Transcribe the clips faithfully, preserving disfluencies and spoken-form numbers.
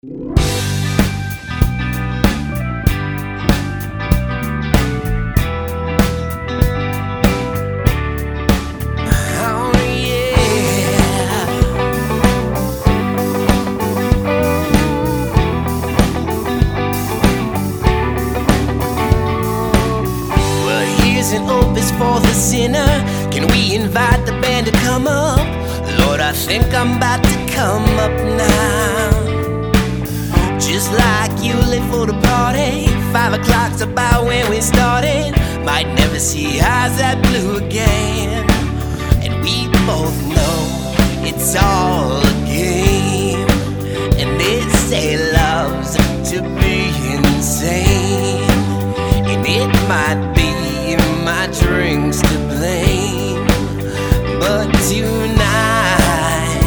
An opus for the sinner. Can we invite the band to come up? Lord, I think I'm about to come up now. Just like you live for the party. Five o'clock's about when we started. Might never see eyes that blue again. And we both know it's all a game. And they say love's to be insane. And it might be my drinks to blame, but tonight,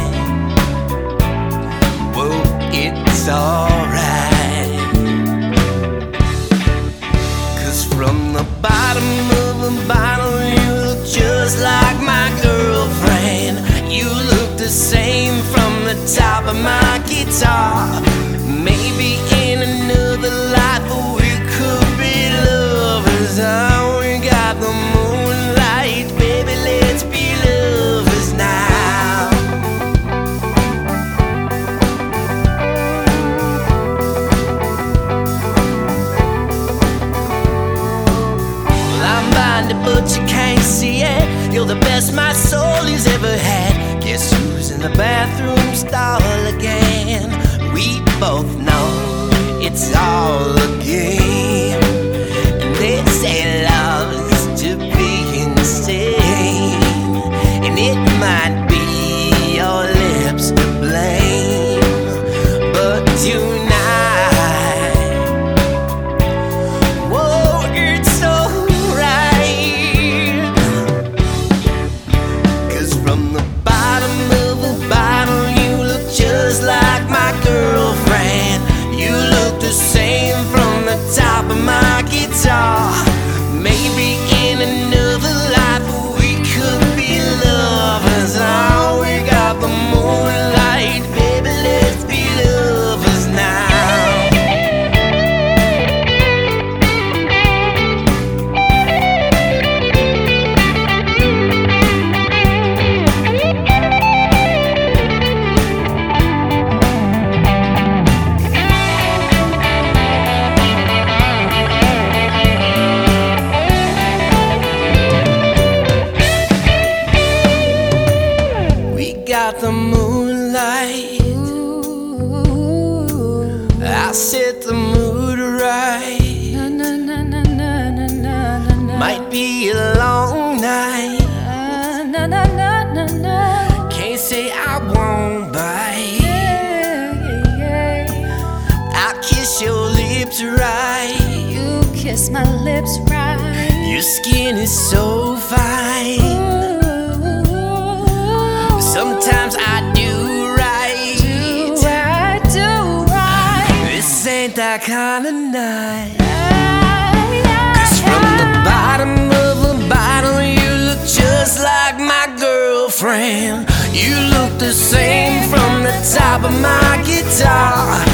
whoa, it's alright. Cause from the bottom of the bottle, you look just like my girlfriend. You look the same from the top of my guitar. Maybe in another life we could be lovers. We got the moonlight, baby, let's be lovers now. Well, I'm blinded, but you can't see it. You're the best my soul has ever had. Guess who's in the bathroom stall again? We both know it's all a game. And they say love's to be insane. And it might be your lips to blame, but tonight, whoa, it's alright. Cause from the bottom of the bottle, you look just like my girlfriend. You look the same from the top of my guitar. Maybe in another life we could be lovers. Oh, we got the moonlight, baby, let's be lovers now. Got the moonlight. Ooh, I set the mood right. Na, na, na, na, na, na, na, na. Might be a long night. Na, na, na, na, na. Can't say I won't bite. Yeah, yeah, yeah. I'll kiss your lips right. You kiss my lips right. Your skin is so fine. Ooh. Sometimes I do right. Do right, do right. This ain't that kind of night. Cause from the bottom of the bottle, you look just like my girlfriend. You look the same from the top of my guitar.